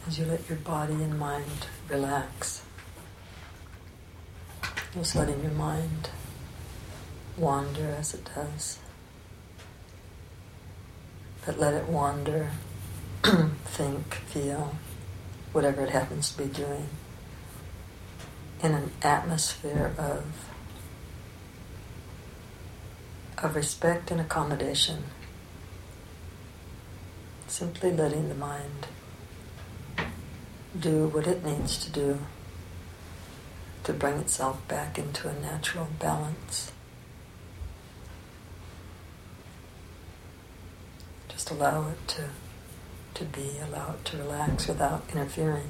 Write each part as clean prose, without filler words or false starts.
as you let your body and mind relax. Just letting your mind wander as it does. But let it wander, think, feel, whatever it happens to be doing, in an atmosphere of respect and accommodation. Simply letting the mind do what it needs to do to bring itself back into a natural balance. Just allow it to be, allow it to relax without interfering.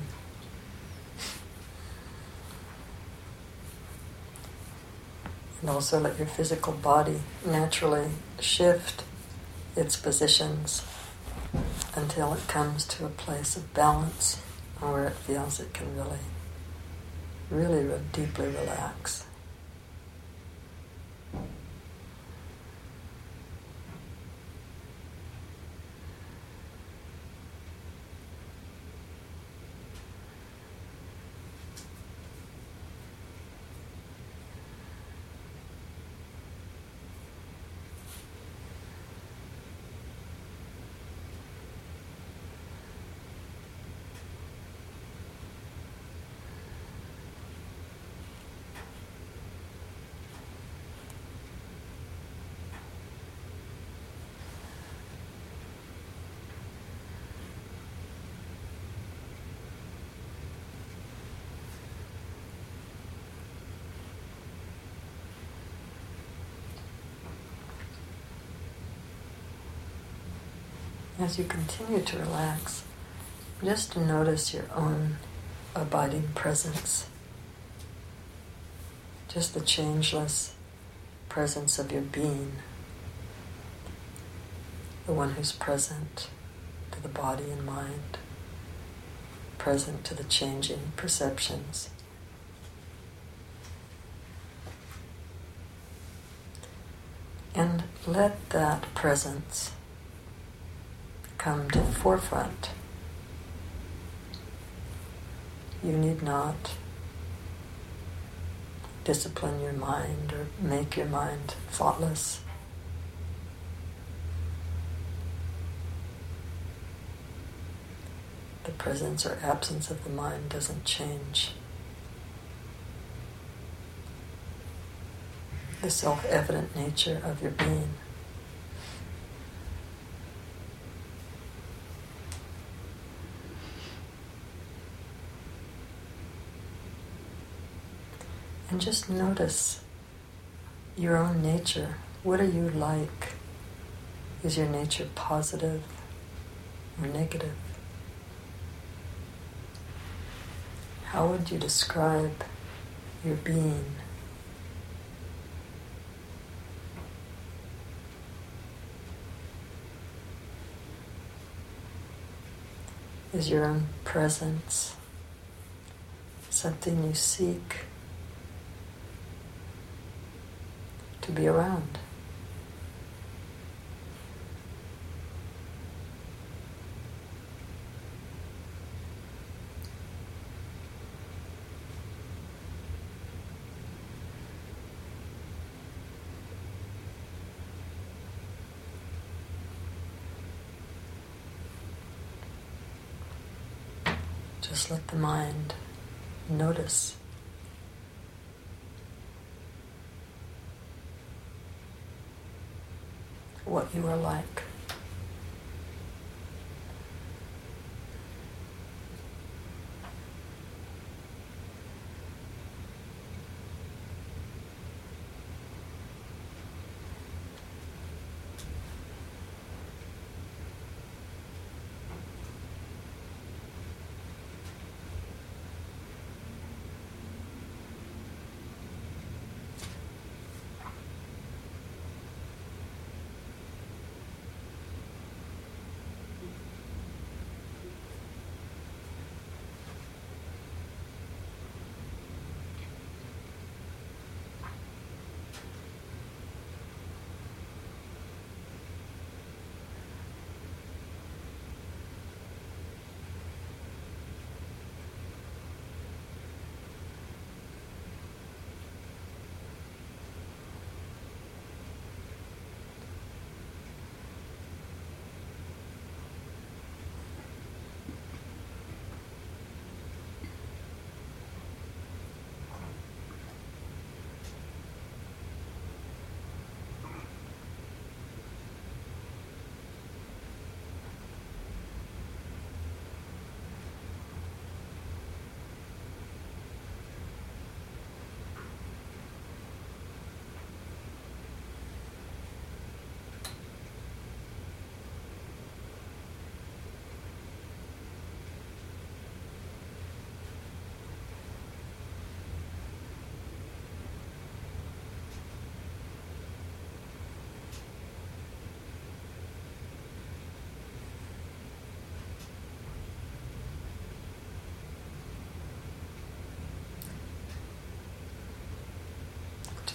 And also let your physical body naturally shift its positions until it comes to a place of balance where it feels it can really deeply relax. As you continue to relax, just to notice your own abiding presence. Just the changeless presence of your being. The one who's present to the body and mind, present to the changing perceptions. And let that presence come to the forefront. You need not discipline your mind or make your mind thoughtless. The presence or absence of the mind doesn't change the self-evident nature of your being. And just notice your own nature. What are you like? Is your nature positive or negative? How would you describe your being? Is your own presence something you seek to be around? Just let the mind notice. What you are like.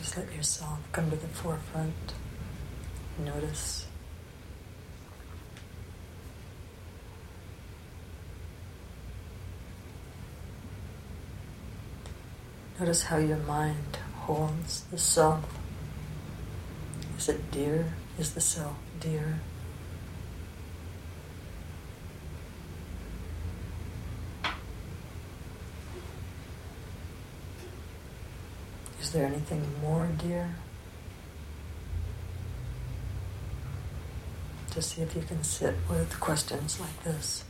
Just let yourself come to the forefront. Notice. Notice how your mind holds the self. Is it dear? Is the self dear? Is there anything more dear? Just see if you can sit with questions like this.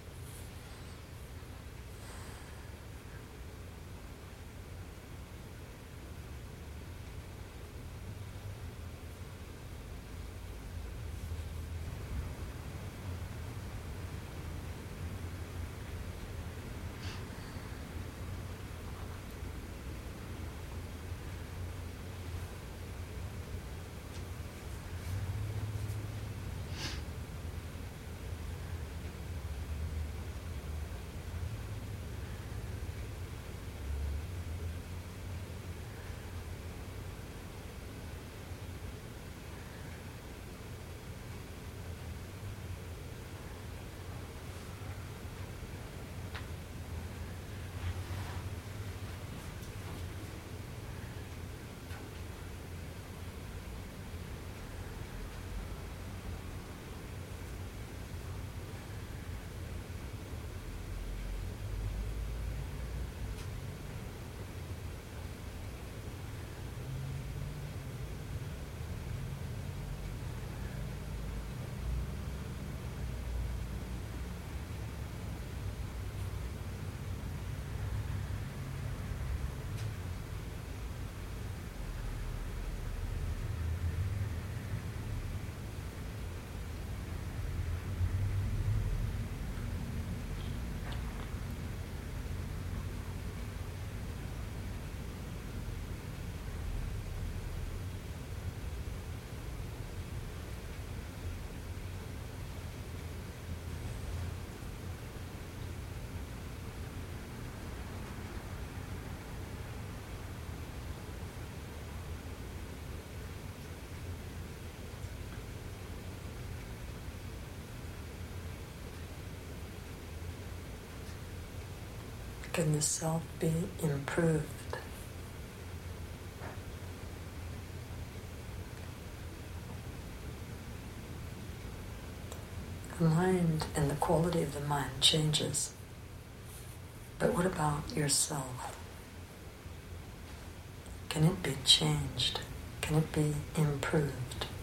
Can the self be improved? The mind and the quality of the mind changes. But what about yourself? Can it be changed? Can it be improved?